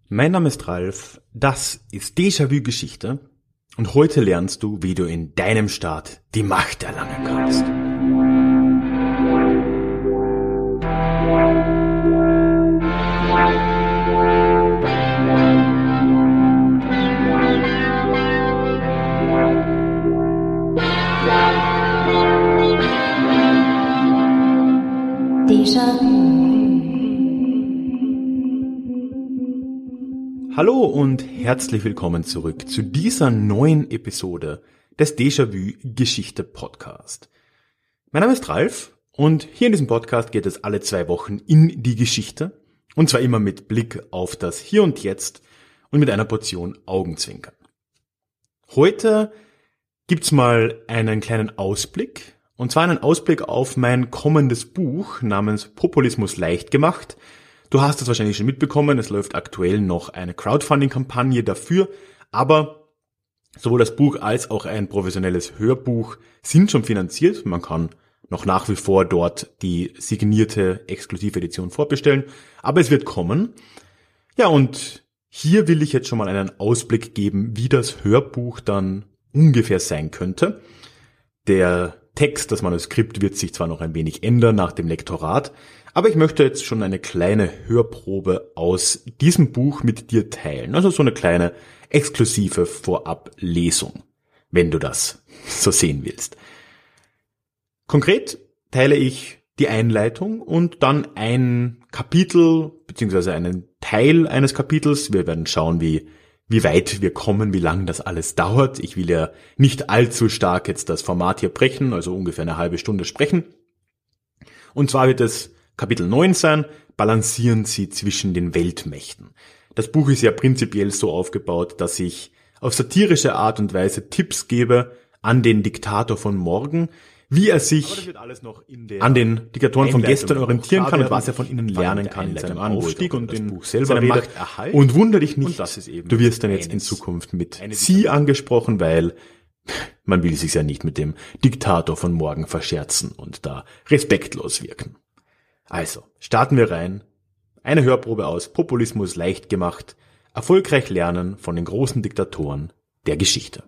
Mein Name ist Ralf, das ist Déjà-vu Geschichte und heute lernst du, wie du in deinem Staat die Macht erlangen kannst. Hallo und herzlich willkommen zurück zu dieser neuen Episode des Déjà-vu Geschichte Podcast. Mein Name ist Ralf und hier in diesem Podcast geht es alle 2 Wochen in die Geschichte und zwar immer mit Blick auf das Hier und Jetzt und mit einer Portion Augenzwinkern. Heute gibt's mal einen kleinen Ausblick und zwar einen Ausblick auf mein kommendes Buch namens Populismus leicht gemacht. Du hast es wahrscheinlich schon mitbekommen, es läuft aktuell noch eine Crowdfunding-Kampagne dafür, aber sowohl das Buch als auch ein professionelles Hörbuch sind schon finanziert. Man kann noch nach wie vor dort die signierte exklusive Edition vorbestellen, aber es wird kommen. Ja, und hier will ich jetzt schon mal einen Ausblick geben, wie das Hörbuch dann ungefähr sein könnte. Der Text, das Manuskript wird sich zwar noch ein wenig ändern nach dem Lektorat, aber ich möchte jetzt schon eine kleine Hörprobe aus diesem Buch mit dir teilen. Also so eine kleine exklusive Vorablesung, wenn du das so sehen willst. Konkret teile ich die Einleitung und dann ein Kapitel bzw. einen Teil eines Kapitels. Wir werden schauen, wie weit wir kommen, wie lang das alles dauert. Ich will ja nicht allzu stark jetzt das Format hier brechen, also ungefähr eine halbe Stunde sprechen. Und zwar wird es Kapitel 9 sein, balancieren Sie zwischen den Weltmächten. Das Buch ist ja prinzipiell so aufgebaut, dass ich auf satirische Art und Weise Tipps gebe an den Diktator von morgen, wie er sich an den Diktatoren von gestern orientieren kann und was er von ihnen lernen kann in seinem Aufstieg und in Buch selber Macht. Und wundere dich nicht, du wirst dann jetzt in Zukunft mit Sie angesprochen, weil man will sich ja nicht mit dem Diktator von morgen verscherzen und da respektlos wirken. Also, starten wir rein. Eine Hörprobe aus Populismus leicht gemacht. Erfolgreich lernen von den großen Diktatoren der Geschichte.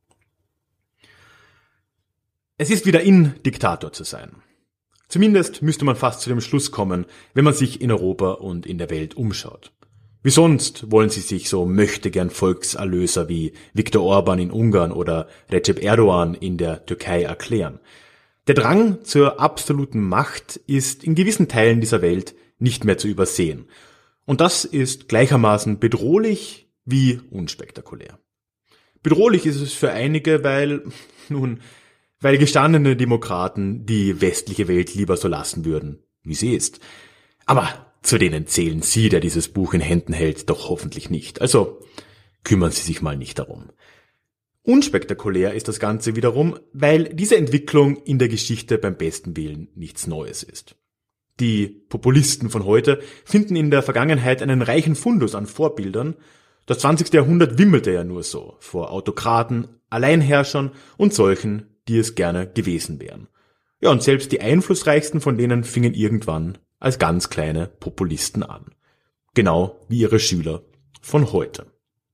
Es ist wieder in, Diktator zu sein. Zumindest müsste man fast zu dem Schluss kommen, wenn man sich in Europa und in der Welt umschaut. Wie sonst wollen sie sich so möchtegern Volkserlöser wie Viktor Orban in Ungarn oder Recep Erdogan in der Türkei erklären. Der Drang zur absoluten Macht ist in gewissen Teilen dieser Welt nicht mehr zu übersehen. Und das ist gleichermaßen bedrohlich wie unspektakulär. Bedrohlich ist es für einige, weil gestandene Demokraten die westliche Welt lieber so lassen würden, wie sie ist. Aber zu denen zählen Sie, der dieses Buch in Händen hält, doch hoffentlich nicht. Also kümmern Sie sich mal nicht darum. Unspektakulär ist das Ganze wiederum, weil diese Entwicklung in der Geschichte beim besten Willen nichts Neues ist. Die Populisten von heute finden in der Vergangenheit einen reichen Fundus an Vorbildern. Das 20. Jahrhundert wimmelte ja nur so vor Autokraten, Alleinherrschern und solchen, die es gerne gewesen wären. Ja, und selbst die einflussreichsten von denen fingen irgendwann als ganz kleine Populisten an. Genau wie ihre Schüler von heute.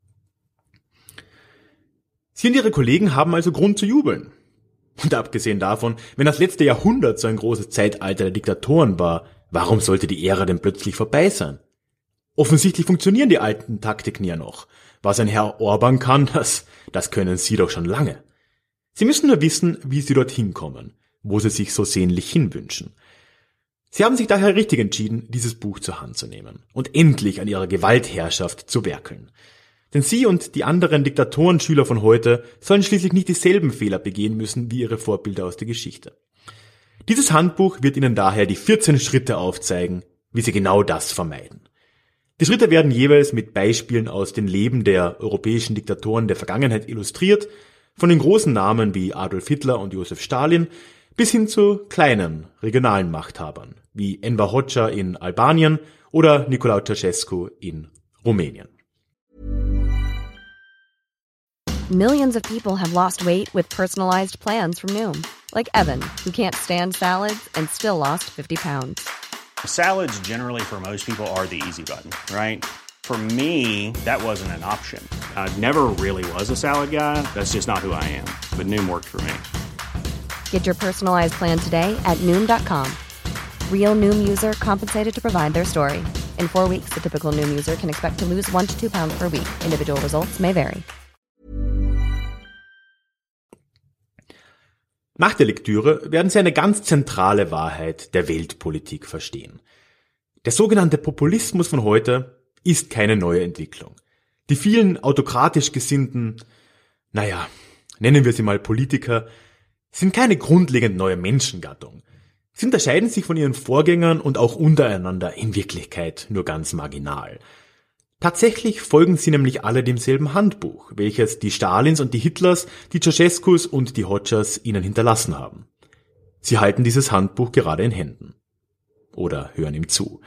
Sie und ihre Kollegen haben also Grund zu jubeln. Und abgesehen davon, wenn das letzte Jahrhundert so ein großes Zeitalter der Diktatoren war, warum sollte die Ära denn plötzlich vorbei sein? Offensichtlich funktionieren die alten Taktiken ja noch. Was ein Herr Orban kann, das können Sie doch schon lange. Sie müssen nur wissen, wie Sie dorthin kommen, wo Sie sich so sehnlich hinwünschen. Sie haben sich daher richtig entschieden, dieses Buch zur Hand zu nehmen und endlich an ihrer Gewaltherrschaft zu werkeln. Denn Sie und die anderen Diktatorenschüler von heute sollen schließlich nicht dieselben Fehler begehen müssen wie ihre Vorbilder aus der Geschichte. Dieses Handbuch wird Ihnen daher die 14 Schritte aufzeigen, wie Sie genau das vermeiden. Die Schritte werden jeweils mit Beispielen aus den Leben der europäischen Diktatoren der Vergangenheit illustriert, von den großen Namen wie Adolf Hitler und Josef Stalin bis hin zu kleinen regionalen Machthabern wie Enver Hoxha in Albanien oder Nicolae Ceausescu in Rumänien. Millions of people have lost weight with personalized plans from Noom. Like Evan, who can't stand salads and still lost 50 pounds. Salads generally for most people are the easy button, right? For me, that wasn't an option. I never really was a salad guy. That's just not who I am. But Noom worked for me. Get your personalized plan today at Noom.com. Real Noom user compensated to provide their story. In 4 weeks, the typical Noom user can expect to lose 1 to 2 pounds per week. Individual results may vary. Nach der Lektüre werden Sie eine ganz zentrale Wahrheit der Weltpolitik verstehen. Der sogenannte Populismus von heute ist keine neue Entwicklung. Die vielen autokratisch gesinnten, nennen wir sie mal Politiker, sind keine grundlegend neue Menschengattung. Sie unterscheiden sich von ihren Vorgängern und auch untereinander in Wirklichkeit nur ganz marginal. Tatsächlich folgen sie nämlich alle demselben Handbuch, welches die Stalins und die Hitlers, die Ceausescus und die Hodgers ihnen hinterlassen haben. Sie halten dieses Handbuch gerade in Händen. Oder hören ihm zu.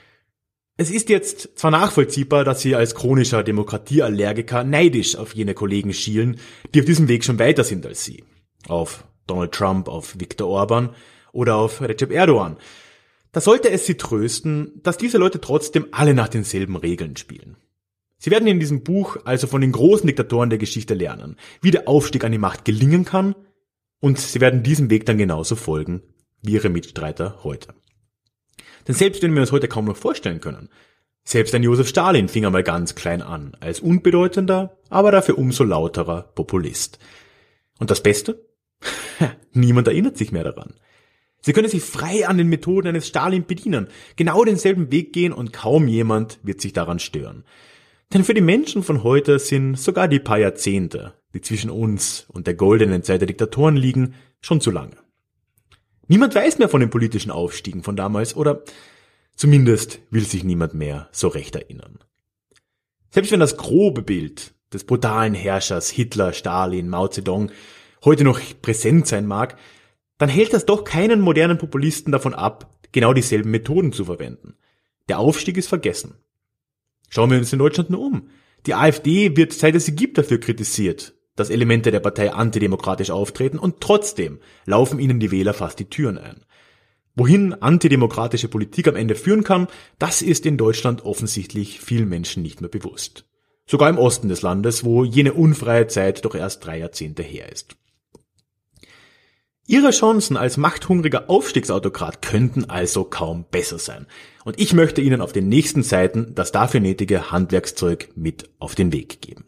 Es ist jetzt zwar nachvollziehbar, dass Sie als chronischer Demokratieallergiker neidisch auf jene Kollegen schielen, die auf diesem Weg schon weiter sind als Sie. Auf Donald Trump, auf Viktor Orban oder auf Recep Erdogan. Da sollte es Sie trösten, dass diese Leute trotzdem alle nach denselben Regeln spielen. Sie werden in diesem Buch also von den großen Diktatoren der Geschichte lernen, wie der Aufstieg an die Macht gelingen kann, und Sie werden diesem Weg dann genauso folgen wie Ihre Mitstreiter heute. Denn selbst wenn wir uns heute kaum noch vorstellen können, selbst ein Josef Stalin fing einmal ganz klein an, als unbedeutender, aber dafür umso lauterer Populist. Und das Beste? Niemand erinnert sich mehr daran. Sie können sich frei an den Methoden eines Stalin bedienen, genau denselben Weg gehen und kaum jemand wird sich daran stören. Denn für die Menschen von heute sind sogar die paar Jahrzehnte, die zwischen uns und der goldenen Zeit der Diktatoren liegen, schon zu lange. Niemand weiß mehr von den politischen Aufstiegen von damals oder zumindest will sich niemand mehr so recht erinnern. Selbst wenn das grobe Bild des brutalen Herrschers Hitler, Stalin, Mao Zedong heute noch präsent sein mag, dann hält das doch keinen modernen Populisten davon ab, genau dieselben Methoden zu verwenden. Der Aufstieg ist vergessen. Schauen wir uns in Deutschland nur um. Die AfD wird, seit es sie gibt, dafür kritisiert, dass Elemente der Partei antidemokratisch auftreten und trotzdem laufen ihnen die Wähler fast die Türen ein. Wohin antidemokratische Politik am Ende führen kann, das ist in Deutschland offensichtlich vielen Menschen nicht mehr bewusst. Sogar im Osten des Landes, wo jene unfreie Zeit doch erst 3 Jahrzehnte her ist. Ihre Chancen als machthungriger Aufstiegsautokrat könnten also kaum besser sein. Und ich möchte Ihnen auf den nächsten Seiten das dafür nötige Handwerkszeug mit auf den Weg geben.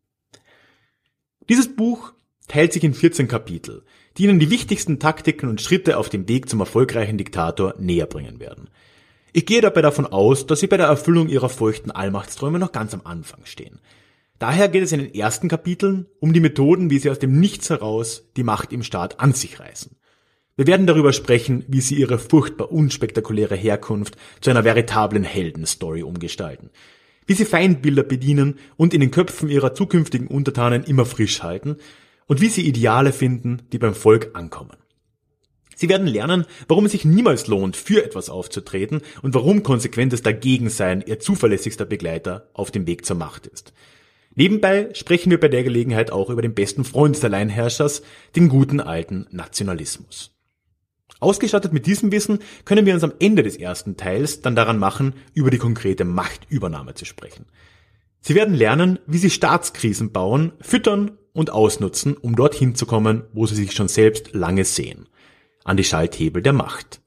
Dieses Buch teilt sich in 14 Kapitel, die Ihnen die wichtigsten Taktiken und Schritte auf dem Weg zum erfolgreichen Diktator näher bringen werden. Ich gehe dabei davon aus, dass Sie bei der Erfüllung Ihrer feuchten Allmachtsträume noch ganz am Anfang stehen. Daher geht es in den ersten Kapiteln um die Methoden, wie Sie aus dem Nichts heraus die Macht im Staat an sich reißen. Wir werden darüber sprechen, wie Sie Ihre furchtbar unspektakuläre Herkunft zu einer veritablen Heldenstory umgestalten, wie Sie Feindbilder bedienen und in den Köpfen Ihrer zukünftigen Untertanen immer frisch halten und wie Sie Ideale finden, die beim Volk ankommen. Sie werden lernen, warum es sich niemals lohnt, für etwas aufzutreten und warum konsequentes Dagegensein Ihr zuverlässigster Begleiter auf dem Weg zur Macht ist. Nebenbei sprechen wir bei der Gelegenheit auch über den besten Freund des Alleinherrschers, den guten alten Nationalismus. Ausgestattet mit diesem Wissen können wir uns am Ende des ersten Teils dann daran machen, über die konkrete Machtübernahme zu sprechen. Sie werden lernen, wie Sie Staatskrisen bauen, füttern und ausnutzen, um dorthin zu kommen, wo Sie sich schon selbst lange sehen. An die Schalthebel der Macht.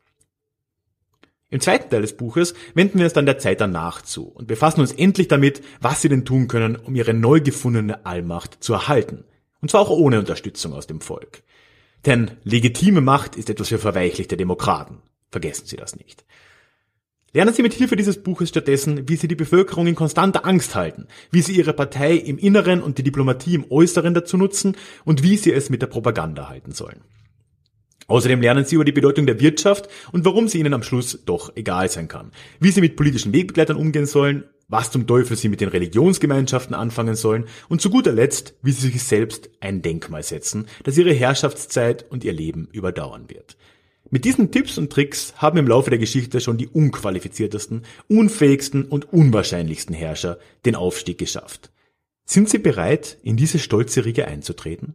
Im zweiten Teil des Buches wenden wir uns dann der Zeit danach zu und befassen uns endlich damit, was Sie denn tun können, um Ihre neu gefundene Allmacht zu erhalten. Und zwar auch ohne Unterstützung aus dem Volk. Denn legitime Macht ist etwas für verweichlichte Demokraten. Vergessen Sie das nicht. Lernen Sie mit Hilfe dieses Buches stattdessen, wie Sie die Bevölkerung in konstanter Angst halten, wie Sie Ihre Partei im Inneren und die Diplomatie im Äußeren dazu nutzen und wie Sie es mit der Propaganda halten sollen. Außerdem lernen Sie über die Bedeutung der Wirtschaft und warum sie Ihnen am Schluss doch egal sein kann. Wie Sie mit politischen Wegbegleitern umgehen sollen, was zum Teufel Sie mit den Religionsgemeinschaften anfangen sollen und zu guter Letzt, wie Sie sich selbst ein Denkmal setzen, das Ihre Herrschaftszeit und Ihr Leben überdauern wird. Mit diesen Tipps und Tricks haben im Laufe der Geschichte schon die unqualifiziertesten, unfähigsten und unwahrscheinlichsten Herrscher den Aufstieg geschafft. Sind Sie bereit, in diese stolze Riege einzutreten?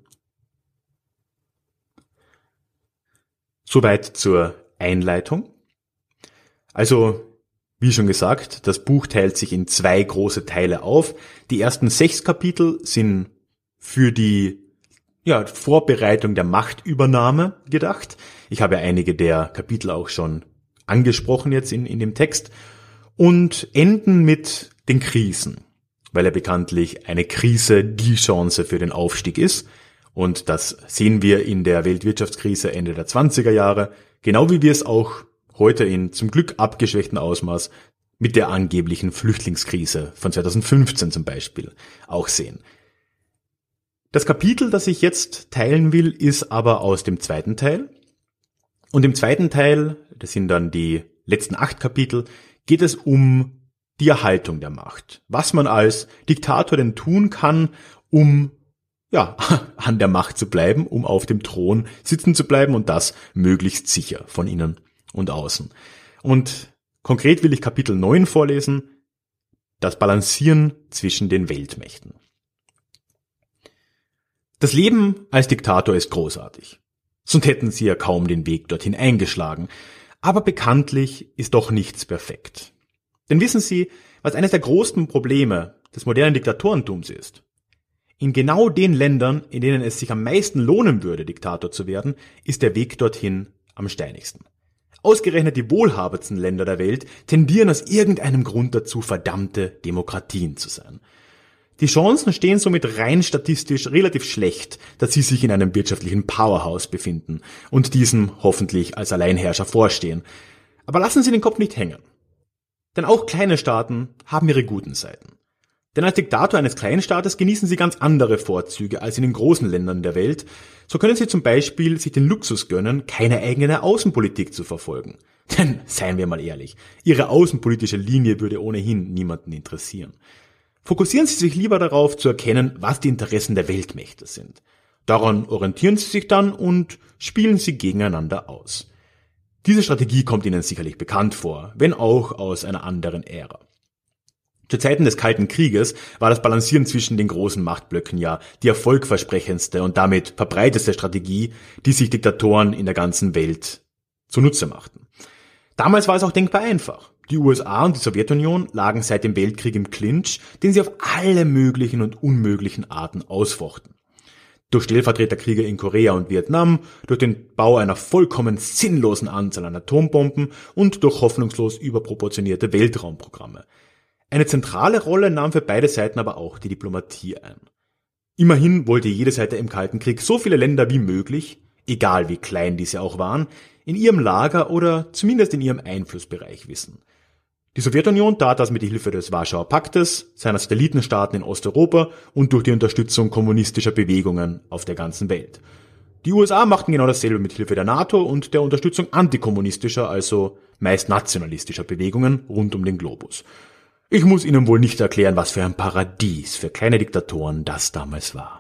Soweit zur Einleitung. Also, Wie schon gesagt, das Buch teilt sich in 2 große Teile auf. Die ersten 6 Kapitel sind für die Vorbereitung der Machtübernahme gedacht. Ich habe einige der Kapitel auch schon angesprochen jetzt in dem Text. Und enden mit den Krisen, weil ja bekanntlich eine Krise die Chance für den Aufstieg ist. Und das sehen wir in der Weltwirtschaftskrise Ende der 20er Jahre, genau wie wir es auch heute in zum Glück abgeschwächten Ausmaß mit der angeblichen Flüchtlingskrise von 2015 zum Beispiel auch sehen. Das Kapitel, das ich jetzt teilen will, ist aber aus dem 2. Teil. Und im 2. Teil, das sind dann die letzten 8 Kapitel, geht es um die Erhaltung der Macht. Was man als Diktator denn tun kann, um an der Macht zu bleiben, um auf dem Thron sitzen zu bleiben und das möglichst sicher von innen und außen. Und konkret will ich Kapitel 9 vorlesen, das Balancieren zwischen den Weltmächten. Das Leben als Diktator ist großartig. Sonst hätten sie ja kaum den Weg dorthin eingeschlagen. Aber bekanntlich ist doch nichts perfekt. Denn wissen Sie, was eines der großen Probleme des modernen Diktatorentums ist? In genau den Ländern, in denen es sich am meisten lohnen würde, Diktator zu werden, ist der Weg dorthin am steinigsten. Ausgerechnet die wohlhabendsten Länder der Welt tendieren aus irgendeinem Grund dazu, verdammte Demokratien zu sein. Die Chancen stehen somit rein statistisch relativ schlecht, dass sie sich in einem wirtschaftlichen Powerhouse befinden und diesem hoffentlich als Alleinherrscher vorstehen. Aber lassen Sie den Kopf nicht hängen. Denn auch kleine Staaten haben ihre guten Seiten. Denn als Diktator eines kleinen Staates genießen sie ganz andere Vorzüge als in den großen Ländern der Welt. So können sie zum Beispiel sich den Luxus gönnen, keine eigene Außenpolitik zu verfolgen. Denn, seien wir mal ehrlich, ihre außenpolitische Linie würde ohnehin niemanden interessieren. Fokussieren Sie sich lieber darauf, zu erkennen, was die Interessen der Weltmächte sind. Daran orientieren Sie sich dann und spielen sie gegeneinander aus. Diese Strategie kommt Ihnen sicherlich bekannt vor, wenn auch aus einer anderen Ära. Zu Zeiten des Kalten Krieges war das Balancieren zwischen den großen Machtblöcken ja die erfolgversprechendste und damit verbreiteste Strategie, die sich Diktatoren in der ganzen Welt zunutze machten. Damals war es auch denkbar einfach. Die USA und die Sowjetunion lagen seit dem Weltkrieg im Clinch, den sie auf alle möglichen und unmöglichen Arten ausfochten. Durch Stellvertreterkriege in Korea und Vietnam, durch den Bau einer vollkommen sinnlosen Anzahl an Atombomben und durch hoffnungslos überproportionierte Weltraumprogramme. Eine zentrale Rolle nahm für beide Seiten aber auch die Diplomatie ein. Immerhin wollte jede Seite im Kalten Krieg so viele Länder wie möglich, egal wie klein diese auch waren, in ihrem Lager oder zumindest in ihrem Einflussbereich wissen. Die Sowjetunion tat das mit Hilfe des Warschauer Paktes, seiner Satellitenstaaten in Osteuropa und durch die Unterstützung kommunistischer Bewegungen auf der ganzen Welt. Die USA machten genau dasselbe mit Hilfe der NATO und der Unterstützung antikommunistischer, also meist nationalistischer Bewegungen rund um den Globus. Ich muss Ihnen wohl nicht erklären, was für ein Paradies für kleine Diktatoren das damals war.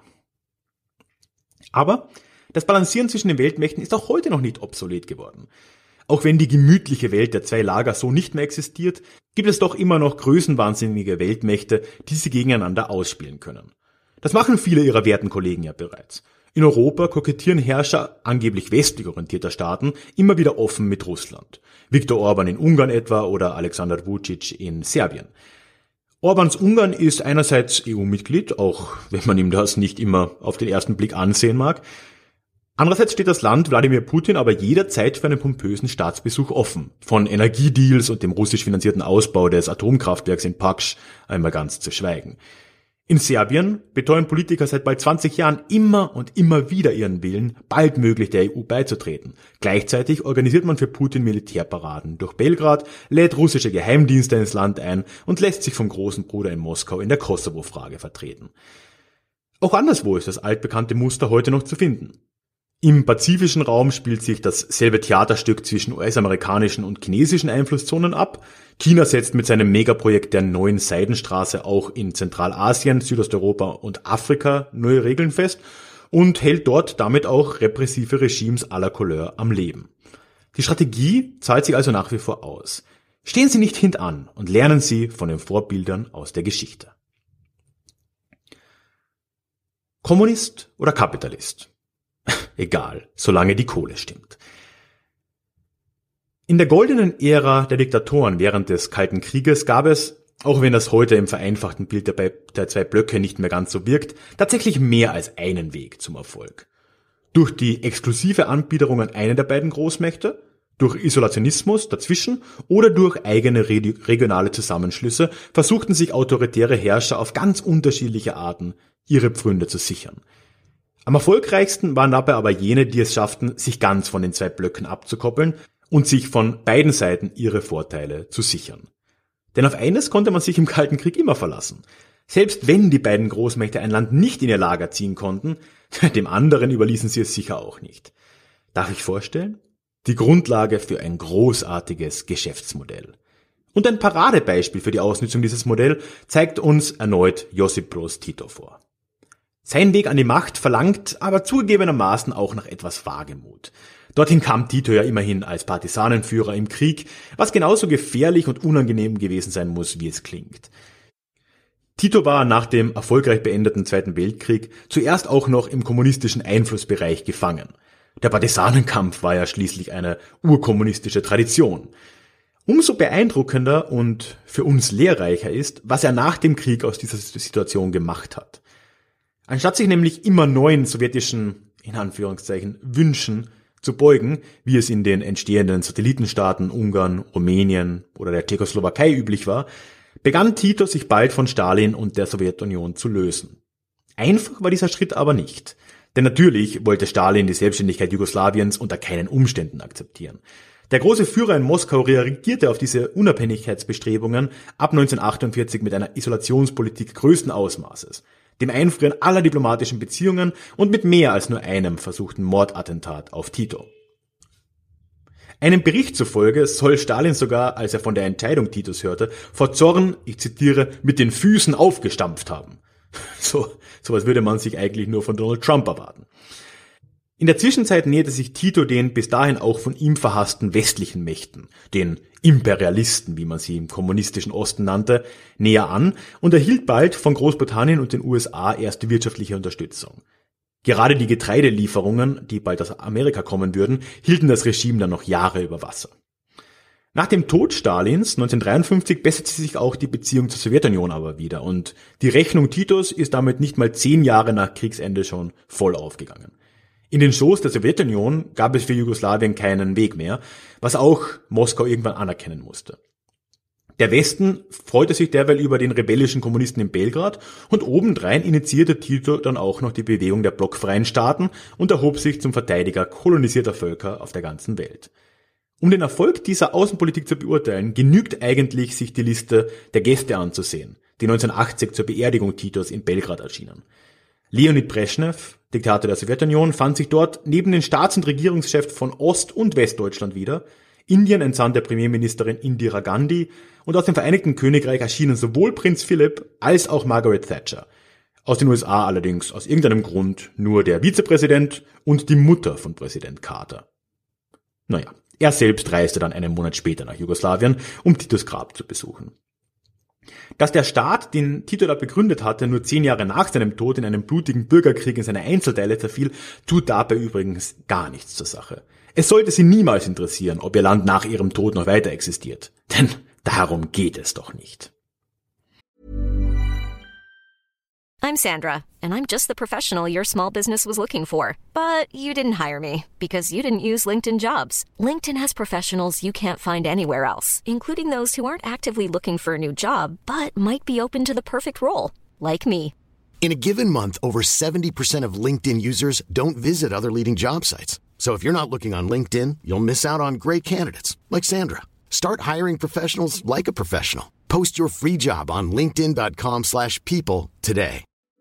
Aber das Balancieren zwischen den Weltmächten ist auch heute noch nicht obsolet geworden. Auch wenn die gemütliche Welt der 2 Lager so nicht mehr existiert, gibt es doch immer noch größenwahnsinnige Weltmächte, die sie gegeneinander ausspielen können. Das machen viele ihrer werten Kollegen ja bereits. In Europa kokettieren Herrscher angeblich westlich orientierter Staaten immer wieder offen mit Russland. Viktor Orban in Ungarn etwa oder Alexander Vučić in Serbien. Orbans Ungarn ist einerseits EU-Mitglied, auch wenn man ihm das nicht immer auf den ersten Blick ansehen mag. Andererseits steht das Land Wladimir Putin aber jederzeit für einen pompösen Staatsbesuch offen. Von Energiedeals und dem russisch finanzierten Ausbau des Atomkraftwerks in Paksch einmal ganz zu schweigen. In Serbien beteuern Politiker seit bald 20 Jahren immer und immer wieder ihren Willen, baldmöglich der EU beizutreten. Gleichzeitig organisiert man für Putin Militärparaden durch Belgrad, lädt russische Geheimdienste ins Land ein und lässt sich vom großen Bruder in Moskau in der Kosovo-Frage vertreten. Auch anderswo ist das altbekannte Muster heute noch zu finden. Im pazifischen Raum spielt sich dasselbe Theaterstück zwischen US-amerikanischen und chinesischen Einflusszonen ab. China setzt mit seinem Megaprojekt der neuen Seidenstraße auch in Zentralasien, Südosteuropa und Afrika neue Regeln fest und hält dort damit auch repressive Regimes à la Couleur am Leben. Die Strategie zahlt sich also nach wie vor aus. Stehen Sie nicht hintan und lernen Sie von den Vorbildern aus der Geschichte. Kommunist oder Kapitalist? Egal, solange die Kohle stimmt. In der goldenen Ära der Diktatoren während des Kalten Krieges gab es, auch wenn das heute im vereinfachten Bild der zwei Blöcke nicht mehr ganz so wirkt, tatsächlich mehr als einen Weg zum Erfolg. Durch die exklusive Anbiederung an eine der beiden Großmächte, durch Isolationismus dazwischen oder durch eigene regionale Zusammenschlüsse versuchten sich autoritäre Herrscher auf ganz unterschiedliche Arten ihre Pfründe zu sichern. Am erfolgreichsten waren dabei aber jene, die es schafften, sich ganz von den zwei Blöcken abzukoppeln und sich von beiden Seiten ihre Vorteile zu sichern. Denn auf eines konnte man sich im Kalten Krieg immer verlassen. Selbst wenn die beiden Großmächte ein Land nicht in ihr Lager ziehen konnten, dem anderen überließen sie es sicher auch nicht. Darf ich vorstellen? Die Grundlage für ein großartiges Geschäftsmodell. Und ein Paradebeispiel für die Ausnutzung dieses Modells zeigt uns erneut Josip Broz Tito vor. Sein Weg an die Macht verlangt aber zugegebenermaßen auch nach etwas Wagemut. Dorthin kam Tito ja immerhin als Partisanenführer im Krieg, was genauso gefährlich und unangenehm gewesen sein muss, wie es klingt. Tito war nach dem erfolgreich beendeten Zweiten Weltkrieg zuerst auch noch im kommunistischen Einflussbereich gefangen. Der Partisanenkampf war ja schließlich eine urkommunistische Tradition. Umso beeindruckender und für uns lehrreicher ist, was er nach dem Krieg aus dieser Situation gemacht hat. Anstatt sich nämlich immer neuen sowjetischen, in Anführungszeichen, Wünschen zu beugen, wie es in den entstehenden Satellitenstaaten Ungarn, Rumänien oder der Tschechoslowakei üblich war, begann Tito sich bald von Stalin und der Sowjetunion zu lösen. Einfach war dieser Schritt aber nicht. Denn natürlich wollte Stalin die Selbstständigkeit Jugoslawiens unter keinen Umständen akzeptieren. Der große Führer in Moskau reagierte auf diese Unabhängigkeitsbestrebungen ab 1948 mit einer Isolationspolitik größten Ausmaßes, dem Einfrieren aller diplomatischen Beziehungen und mit mehr als nur einem versuchten Mordattentat auf Tito. Einem Bericht zufolge soll Stalin sogar, als er von der Entscheidung Titos hörte, vor Zorn, ich zitiere, mit den Füßen aufgestampft haben. Sowas würde man sich eigentlich nur von Donald Trump erwarten. In der Zwischenzeit näherte sich Tito den bis dahin auch von ihm verhassten westlichen Mächten, den Imperialisten, wie man sie im kommunistischen Osten nannte, näher an und erhielt bald von Großbritannien und den USA erste wirtschaftliche Unterstützung. Gerade die Getreidelieferungen, die bald aus Amerika kommen würden, hielten das Regime dann noch Jahre über Wasser. Nach dem Tod Stalins 1953 besserte sich auch die Beziehung zur Sowjetunion aber wieder und die Rechnung Titos ist damit nicht mal 10 Jahre nach Kriegsende schon voll aufgegangen. In den Schoß der Sowjetunion gab es für Jugoslawien keinen Weg mehr, was auch Moskau irgendwann anerkennen musste. Der Westen freute sich derweil über den rebellischen Kommunisten in Belgrad und obendrein initiierte Tito dann auch noch die Bewegung der blockfreien Staaten und erhob sich zum Verteidiger kolonisierter Völker auf der ganzen Welt. Um den Erfolg dieser Außenpolitik zu beurteilen, genügt eigentlich, sich die Liste der Gäste anzusehen, die 1980 zur Beerdigung Titos in Belgrad erschienen. Leonid Brezhnev, Diktator der Sowjetunion, fand sich dort neben den Staats- und Regierungschefs von Ost- und Westdeutschland wieder. Indien entsandte Premierministerin Indira Gandhi und aus dem Vereinigten Königreich erschienen sowohl Prinz Philipp als auch Margaret Thatcher. Aus den USA allerdings aus irgendeinem Grund nur der Vizepräsident und die Mutter von Präsident Carter. Naja, er selbst reiste dann einen Monat später nach Jugoslawien, um Titos Grab zu besuchen. Dass der Staat, den Tito da begründet hatte, nur 10 Jahre nach seinem Tod in einem blutigen Bürgerkrieg in seine Einzelteile zerfiel, tut dabei übrigens gar nichts zur Sache. Es sollte sie niemals interessieren, ob ihr Land nach ihrem Tod noch weiter existiert. Denn darum geht es doch nicht. I'm Sandra, and I'm just the professional your small business was looking for. But you didn't hire me because you didn't use LinkedIn Jobs. LinkedIn has professionals you can't find anywhere else, including those who aren't actively looking for a new job, but might be open to the perfect role, like me. In a given month, over 70% of LinkedIn users don't visit other leading job sites. So if you're not looking on LinkedIn, you'll miss out on great candidates like Sandra. Start hiring professionals like a professional. Post your free job on linkedin.com/people today.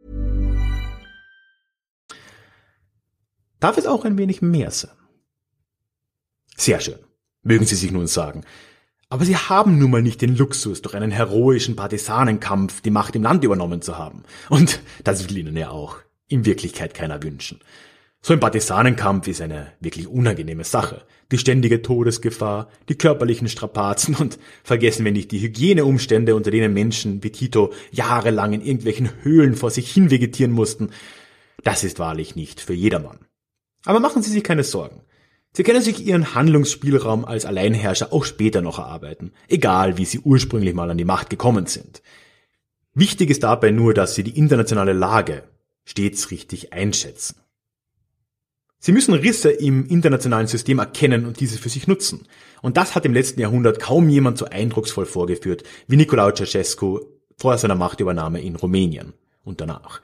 Darf es auch ein wenig mehr sein? Sehr schön, mögen Sie sich nun sagen. Aber Sie haben nun mal nicht den Luxus, durch einen heroischen Partisanenkampf die Macht im Land übernommen zu haben. Und das will Ihnen ja auch in Wirklichkeit keiner wünschen. So ein Partisanenkampf ist eine wirklich unangenehme Sache. Die ständige Todesgefahr, die körperlichen Strapazen und vergessen wir nicht die Hygieneumstände, unter denen Menschen wie Tito jahrelang in irgendwelchen Höhlen vor sich hin vegetieren mussten. Das ist wahrlich nicht für jedermann. Aber machen Sie sich keine Sorgen. Sie können sich ihren Handlungsspielraum als Alleinherrscher auch später noch erarbeiten, egal wie sie ursprünglich mal an die Macht gekommen sind. Wichtig ist dabei nur, dass sie die internationale Lage stets richtig einschätzen. Sie müssen Risse im internationalen System erkennen und diese für sich nutzen. Und das hat im letzten Jahrhundert kaum jemand so eindrucksvoll vorgeführt wie Nicolae Ceausescu vor seiner Machtübernahme in Rumänien und danach.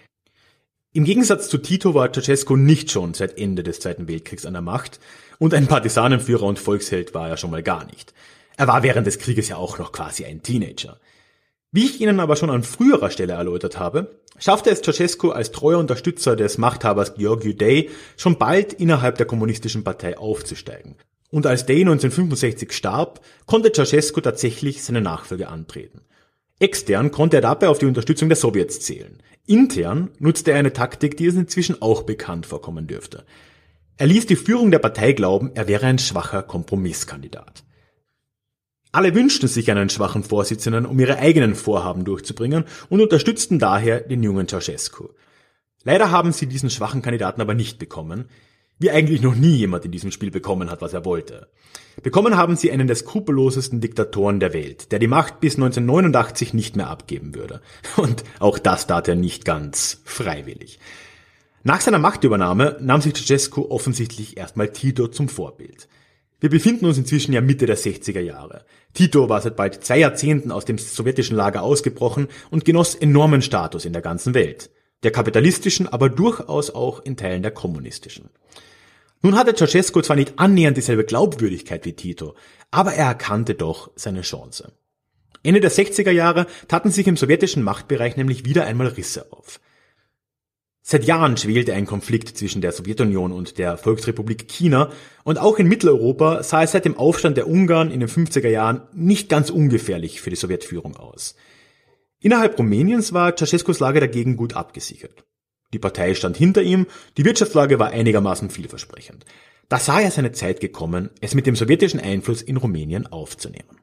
Im Gegensatz zu Tito war Ceausescu nicht schon seit Ende des Zweiten Weltkriegs an der Macht und ein Partisanenführer und Volksheld war er schon mal gar nicht. Er war während des Krieges ja auch noch quasi ein Teenager. Wie ich Ihnen aber schon an früherer Stelle erläutert habe, schaffte es Ceausescu als treuer Unterstützer des Machthabers Gheorghe Day schon bald innerhalb der kommunistischen Partei aufzusteigen. Und als Day 1965 starb, konnte Ceausescu tatsächlich seine Nachfolge antreten. Extern konnte er dabei auf die Unterstützung der Sowjets zählen. Intern nutzte er eine Taktik, die es inzwischen auch bekannt vorkommen dürfte. Er ließ die Führung der Partei glauben, er wäre ein schwacher Kompromisskandidat. Alle wünschten sich einen schwachen Vorsitzenden, um ihre eigenen Vorhaben durchzubringen und unterstützten daher den jungen Ceausescu. Leider haben sie diesen schwachen Kandidaten aber nicht bekommen, wie eigentlich noch nie jemand in diesem Spiel bekommen hat, was er wollte. Bekommen haben sie einen der skrupellosesten Diktatoren der Welt, der die Macht bis 1989 nicht mehr abgeben würde. Und auch das tat er nicht ganz freiwillig. Nach seiner Machtübernahme nahm sich Ceausescu offensichtlich erstmal Tito zum Vorbild. Wir befinden uns inzwischen ja Mitte der 60er Jahre. Tito war seit bald 2 Jahrzehnten aus dem sowjetischen Lager ausgebrochen und genoss enormen Status in der ganzen Welt. Der kapitalistischen, aber durchaus auch in Teilen der kommunistischen. Nun hatte Ceausescu zwar nicht annähernd dieselbe Glaubwürdigkeit wie Tito, aber er erkannte doch seine Chance. Ende der 60er Jahre taten sich im sowjetischen Machtbereich nämlich wieder einmal Risse auf. Seit Jahren schwelte ein Konflikt zwischen der Sowjetunion und der Volksrepublik China und auch in Mitteleuropa sah es seit dem Aufstand der Ungarn in den 50er Jahren nicht ganz ungefährlich für die Sowjetführung aus. Innerhalb Rumäniens war Ceausescus Lage dagegen gut abgesichert. Die Partei stand hinter ihm, die Wirtschaftslage war einigermaßen vielversprechend. Da sah er seine Zeit gekommen, es mit dem sowjetischen Einfluss in Rumänien aufzunehmen.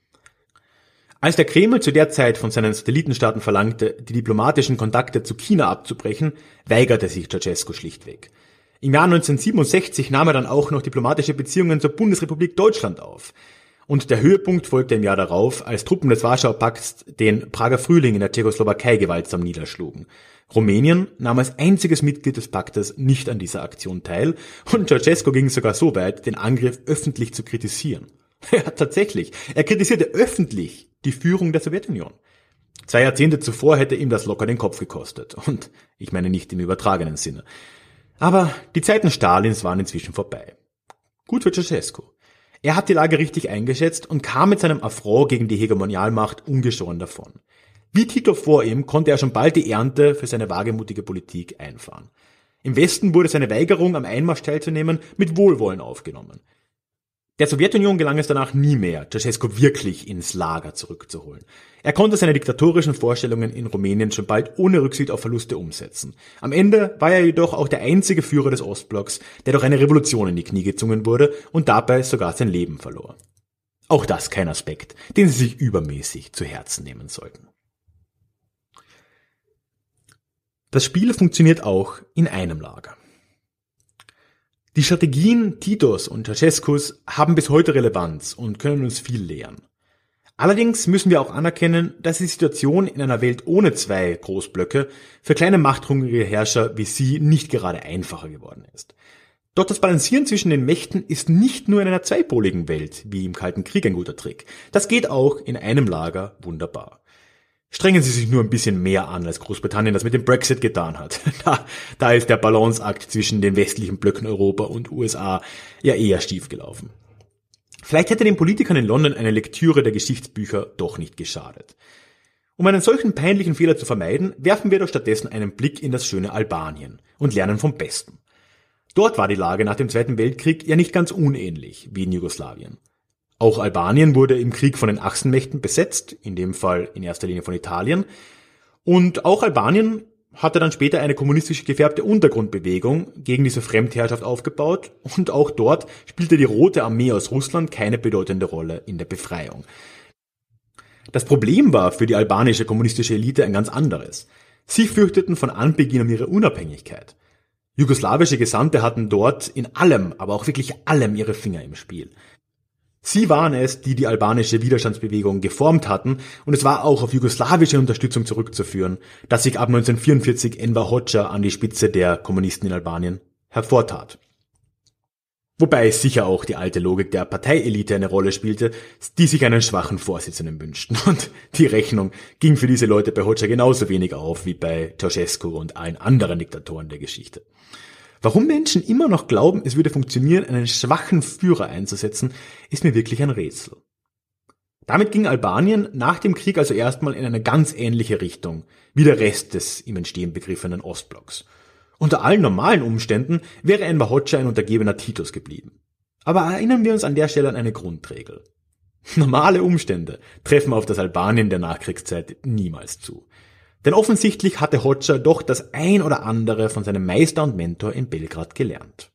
Als der Kreml zu der Zeit von seinen Satellitenstaaten verlangte, die diplomatischen Kontakte zu China abzubrechen, weigerte sich Ceausescu schlichtweg. Im Jahr 1967 nahm er dann auch noch diplomatische Beziehungen zur Bundesrepublik Deutschland auf. Und der Höhepunkt folgte im Jahr darauf, als Truppen des Warschauer Pakts den Prager Frühling in der Tschechoslowakei gewaltsam niederschlugen. Rumänien nahm als einziges Mitglied des Paktes nicht an dieser Aktion teil und Ceausescu ging sogar so weit, den Angriff öffentlich zu kritisieren. Ja, tatsächlich. Er kritisierte öffentlich die Führung der Sowjetunion. 2 Jahrzehnte zuvor hätte ihm das locker den Kopf gekostet. Und ich meine nicht im übertragenen Sinne. Aber die Zeiten Stalins waren inzwischen vorbei. Gut für Ceausescu. Er hat die Lage richtig eingeschätzt und kam mit seinem Affront gegen die Hegemonialmacht ungeschoren davon. Wie Tito vor ihm konnte er schon bald die Ernte für seine wagemutige Politik einfahren. Im Westen wurde seine Weigerung, am Einmarsch teilzunehmen, mit Wohlwollen aufgenommen. Der Sowjetunion gelang es danach nie mehr, Ceausescu wirklich ins Lager zurückzuholen. Er konnte seine diktatorischen Vorstellungen in Rumänien schon bald ohne Rücksicht auf Verluste umsetzen. Am Ende war er jedoch auch der einzige Führer des Ostblocks, der durch eine Revolution in die Knie gezwungen wurde und dabei sogar sein Leben verlor. Auch das kein Aspekt, den Sie sich übermäßig zu Herzen nehmen sollten. Das Spiel funktioniert auch in einem Lager. Die Strategien Titos und Ceausescus haben bis heute Relevanz und können uns viel lehren. Allerdings müssen wir auch anerkennen, dass die Situation in einer Welt ohne 2 Großblöcke für kleine machthungrige Herrscher wie sie nicht gerade einfacher geworden ist. Doch das Balancieren zwischen den Mächten ist nicht nur in einer zweipoligen Welt, wie im Kalten Krieg, ein guter Trick. Das geht auch in einem Lager wunderbar. Strengen Sie sich nur ein bisschen mehr an, als Großbritannien das mit dem Brexit getan hat. Da ist der Balanceakt zwischen den westlichen Blöcken Europa und USA ja eher schief gelaufen. Vielleicht hätte den Politikern in London eine Lektüre der Geschichtsbücher doch nicht geschadet. Um einen solchen peinlichen Fehler zu vermeiden, werfen wir doch stattdessen einen Blick in das schöne Albanien und lernen vom Besten. Dort war die Lage nach dem Zweiten Weltkrieg ja nicht ganz unähnlich wie in Jugoslawien. Auch Albanien wurde im Krieg von den Achsenmächten besetzt, in dem Fall in erster Linie von Italien. Und auch Albanien hatte dann später eine kommunistisch gefärbte Untergrundbewegung gegen diese Fremdherrschaft aufgebaut. Und auch dort spielte die Rote Armee aus Russland keine bedeutende Rolle in der Befreiung. Das Problem war für die albanische kommunistische Elite ein ganz anderes. Sie fürchteten von Anbeginn um ihre Unabhängigkeit. Jugoslawische Gesandte hatten dort in allem, aber auch wirklich allem ihre Finger im Spiel. Sie waren es, die die albanische Widerstandsbewegung geformt hatten, und es war auch auf jugoslawische Unterstützung zurückzuführen, dass sich ab 1944 Enver Hoxha an die Spitze der Kommunisten in Albanien hervortat. Wobei sicher auch die alte Logik der Parteielite eine Rolle spielte, die sich einen schwachen Vorsitzenden wünschten. Und die Rechnung ging für diese Leute bei Hoxha genauso wenig auf wie bei Ceausescu und allen anderen Diktatoren der Geschichte. Warum Menschen immer noch glauben, es würde funktionieren, einen schwachen Führer einzusetzen, ist mir wirklich ein Rätsel. Damit ging Albanien nach dem Krieg also erstmal in eine ganz ähnliche Richtung wie der Rest des im Entstehen begriffenen Ostblocks. Unter allen normalen Umständen wäre Enver Hoxha ein Untergebener Titos geblieben. Aber erinnern wir uns an der Stelle an eine Grundregel. Normale Umstände treffen auf das Albanien der Nachkriegszeit niemals zu. Denn offensichtlich hatte Hoxha doch das ein oder andere von seinem Meister und Mentor in Belgrad gelernt.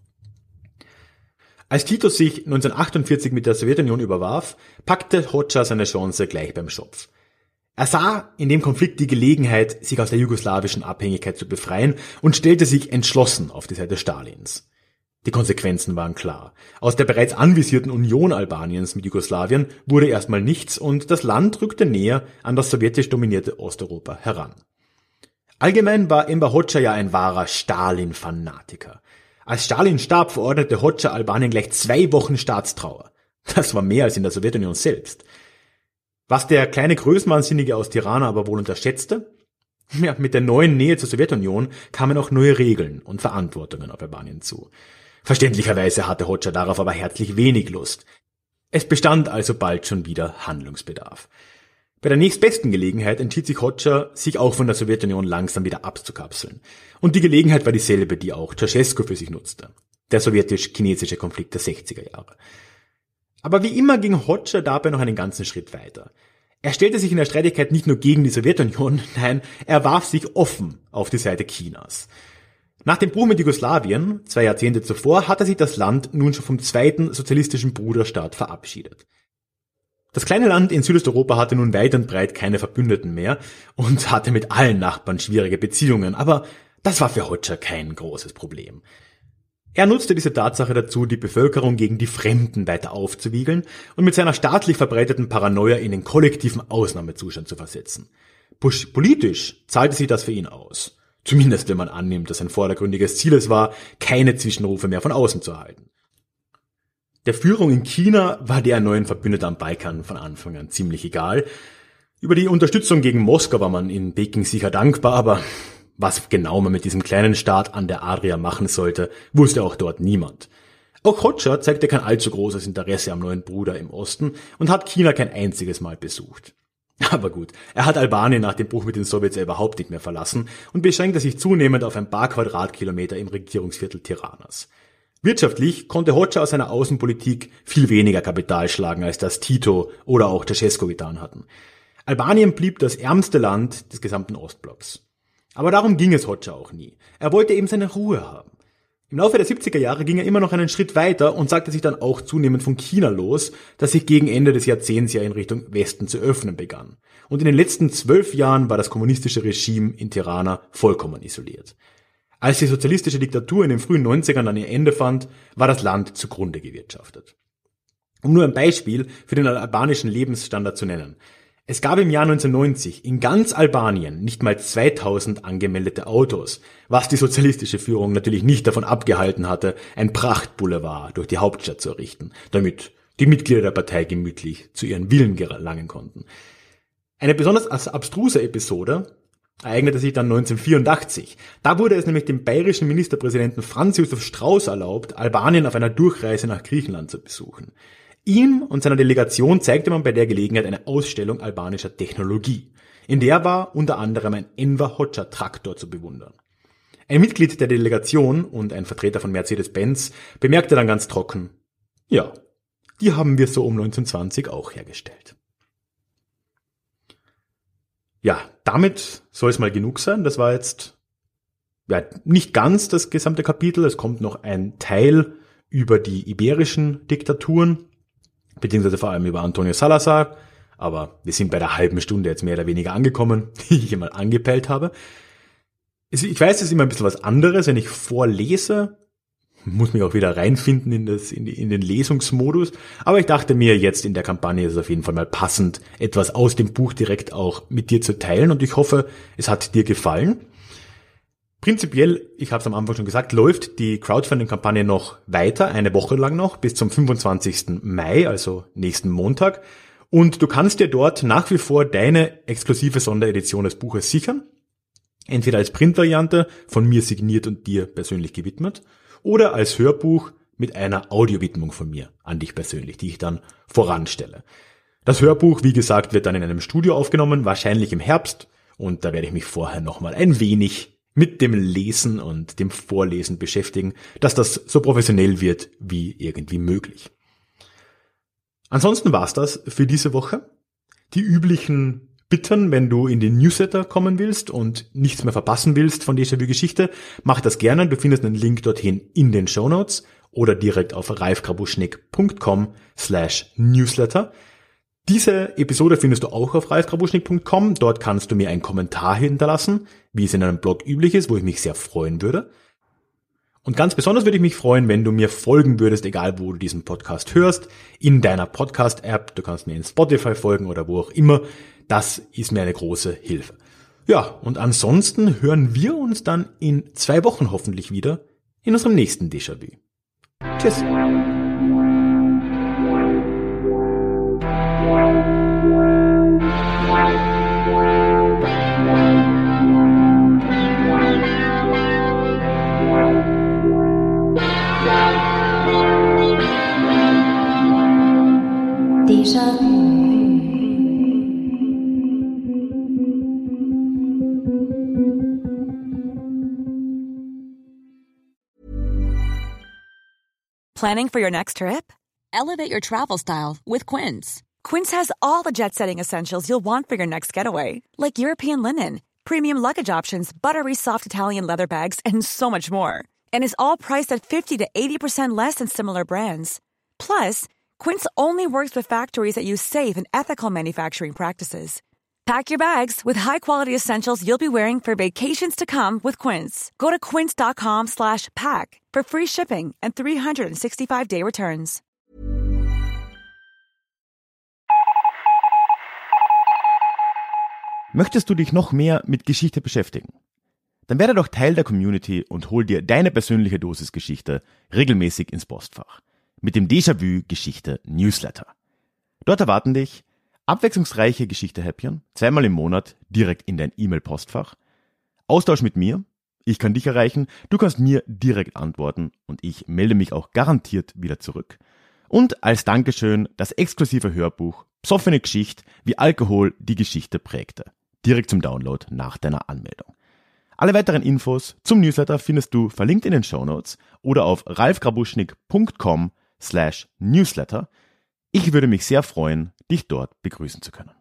Als Tito sich 1948 mit der Sowjetunion überwarf, packte Hoxha seine Chance gleich beim Schopf. Er sah in dem Konflikt die Gelegenheit, sich aus der jugoslawischen Abhängigkeit zu befreien und stellte sich entschlossen auf die Seite Stalins. Die Konsequenzen waren klar. Aus der bereits anvisierten Union Albaniens mit Jugoslawien wurde erstmal nichts und das Land rückte näher an das sowjetisch dominierte Osteuropa heran. Allgemein war Enver Hoxha ja ein wahrer Stalin-Fanatiker. Als Stalin starb, verordnete Hoxha Albanien gleich 2 Wochen Staatstrauer. Das war mehr als in der Sowjetunion selbst. Was der kleine Größenwahnsinnige aus Tirana aber wohl unterschätzte? Ja, mit der neuen Nähe zur Sowjetunion kamen auch neue Regeln und Verantwortungen auf Albanien zu. Verständlicherweise hatte Hoxha darauf aber herzlich wenig Lust. Es bestand also bald schon wieder Handlungsbedarf. Bei der nächstbesten Gelegenheit entschied sich Hoxha, sich auch von der Sowjetunion langsam wieder abzukapseln. Und die Gelegenheit war dieselbe, die auch Ceausescu für sich nutzte. Der sowjetisch-chinesische Konflikt der 60er Jahre. Aber wie immer ging Hoxha dabei noch einen ganzen Schritt weiter. Er stellte sich in der Streitigkeit nicht nur gegen die Sowjetunion, nein, er warf sich offen auf die Seite Chinas. Nach dem Bruch mit Jugoslawien, 2 Jahrzehnte zuvor, hatte sich das Land nun schon vom zweiten sozialistischen Bruderstaat verabschiedet. Das kleine Land in Südosteuropa hatte nun weit und breit keine Verbündeten mehr und hatte mit allen Nachbarn schwierige Beziehungen, aber das war für Hoxha kein großes Problem. Er nutzte diese Tatsache dazu, die Bevölkerung gegen die Fremden weiter aufzuwiegeln und mit seiner staatlich verbreiteten Paranoia in den kollektiven Ausnahmezustand zu versetzen. Politisch zahlte sich das für ihn aus. Zumindest wenn man annimmt, dass ein vordergründiges Ziel es war, keine Zwischenrufe mehr von außen zu erhalten. Der Führung in China war der neuen Verbündete am Balkan von Anfang an ziemlich egal. Über die Unterstützung gegen Moskau war man in Peking sicher dankbar, aber was genau man mit diesem kleinen Staat an der Adria machen sollte, wusste auch dort niemand. Auch Hoxha zeigte kein allzu großes Interesse am neuen Bruder im Osten und hat China kein einziges Mal besucht. Aber gut, er hat Albanien nach dem Bruch mit den Sowjets überhaupt nicht mehr verlassen und beschränkte sich zunehmend auf ein paar Quadratkilometer im Regierungsviertel Tiranas. Wirtschaftlich konnte Hoxha aus seiner Außenpolitik viel weniger Kapital schlagen, als das Tito oder auch Ceausescu getan hatten. Albanien blieb das ärmste Land des gesamten Ostblocks. Aber darum ging es Hoxha auch nie. Er wollte eben seine Ruhe haben. Im Laufe der 70er Jahre ging er immer noch einen Schritt weiter und sagte sich dann auch zunehmend von China los, das sich gegen Ende des Jahrzehnts ja in Richtung Westen zu öffnen begann. Und in den letzten 12 Jahren war das kommunistische Regime in Tirana vollkommen isoliert. Als die sozialistische Diktatur in den frühen 90ern dann ihr Ende fand, war das Land zugrunde gewirtschaftet. Um nur ein Beispiel für den albanischen Lebensstandard zu nennen. Es gab im Jahr 1990 in ganz Albanien nicht mal 2000 angemeldete Autos, was die sozialistische Führung natürlich nicht davon abgehalten hatte, ein Prachtboulevard durch die Hauptstadt zu errichten, damit die Mitglieder der Partei gemütlich zu ihren Villen gelangen konnten. Eine besonders abstruse Episode ereignete sich dann 1984. Da wurde es nämlich dem bayerischen Ministerpräsidenten Franz Josef Strauß erlaubt, Albanien auf einer Durchreise nach Griechenland zu besuchen. Ihm und seiner Delegation zeigte man bei der Gelegenheit eine Ausstellung albanischer Technologie. In der war unter anderem ein Enver Hoxha Traktor zu bewundern. Ein Mitglied der Delegation und ein Vertreter von Mercedes-Benz bemerkte dann ganz trocken, ja, die haben wir so um 1920 auch hergestellt. Ja, damit soll es mal genug sein. Das war jetzt nicht ganz das gesamte Kapitel. Es kommt noch ein Teil über die iberischen Diktaturen, beziehungsweise vor allem über Antonio Salazar. Aber wir sind bei der halben Stunde jetzt mehr oder weniger angekommen, die ich einmal angepeilt habe. Ich weiß, es ist immer ein bisschen was anderes, wenn ich vorlese. Muss mich auch wieder reinfinden in den Lesungsmodus. Aber ich dachte mir, jetzt in der Kampagne ist es auf jeden Fall mal passend, etwas aus dem Buch direkt auch mit dir zu teilen. Und ich hoffe, es hat dir gefallen. Prinzipiell, ich habe es am Anfang schon gesagt, läuft die Crowdfunding-Kampagne noch weiter, eine Woche lang noch, bis zum 25. Mai, also nächsten Montag. Und du kannst dir dort nach wie vor deine exklusive Sonderedition des Buches sichern. Entweder als Printvariante, von mir signiert und dir persönlich gewidmet, oder als Hörbuch mit einer Audiowidmung von mir an dich persönlich, die ich dann voranstelle. Das Hörbuch, wie gesagt, wird dann in einem Studio aufgenommen, wahrscheinlich im Herbst, und da werde ich mich vorher nochmal ein wenig mit dem Lesen und dem Vorlesen beschäftigen, dass das so professionell wird wie irgendwie möglich. Ansonsten war's das für diese Woche. Die üblichen Bitten, wenn du in den Newsletter kommen willst und nichts mehr verpassen willst von Déjà-vu Geschichte, mach das gerne. Du findest einen Link dorthin in den Shownotes oder direkt auf ralfgrabuschnick.com/newsletter. Diese Episode findest du auch auf ralfgrabuschnick.com. Dort kannst du mir einen Kommentar hinterlassen, wie es in einem Blog üblich ist, wo ich mich sehr freuen würde. Und ganz besonders würde ich mich freuen, wenn du mir folgen würdest, egal wo du diesen Podcast hörst, in deiner Podcast-App. Du kannst mir in Spotify folgen oder wo auch immer. Das ist mir eine große Hilfe. Ja, und ansonsten hören wir uns dann in 2 Wochen hoffentlich wieder in unserem nächsten Déjà-vu. Tschüss. Déjà-vu. Planning for your next trip? Elevate your travel style with Quince. Quince has all the jet-setting essentials you'll want for your next getaway, like European linen, premium luggage options, buttery soft Italian leather bags, and so much more. And is all priced at 50 to 80% less than similar brands. Plus, Quince only works with factories that use safe and ethical manufacturing practices. Pack your bags with high-quality essentials you'll be wearing for vacations to come with Quince. Go to quince.com/pack for free shipping and 365-day returns. Möchtest du dich noch mehr mit Geschichte beschäftigen? Dann werde doch Teil der Community und hol dir deine persönliche Dosis Geschichte regelmäßig ins Postfach. Mit dem Déjà-vu Geschichte Newsletter. Dort erwarten dich abwechslungsreiche Geschichte-Häppchen, 2-mal im Monat direkt in dein E-Mail-Postfach. Austausch mit mir, ich kann dich erreichen, du kannst mir direkt antworten und ich melde mich auch garantiert wieder zurück. Und als Dankeschön das exklusive Hörbuch Psoffene Geschichte, wie Alkohol die Geschichte prägte. Direkt zum Download nach deiner Anmeldung. Alle weiteren Infos zum Newsletter findest du verlinkt in den Shownotes oder auf ralfgrabuschnick.com/newsletter. Ich würde mich sehr freuen, dich dort begrüßen zu können.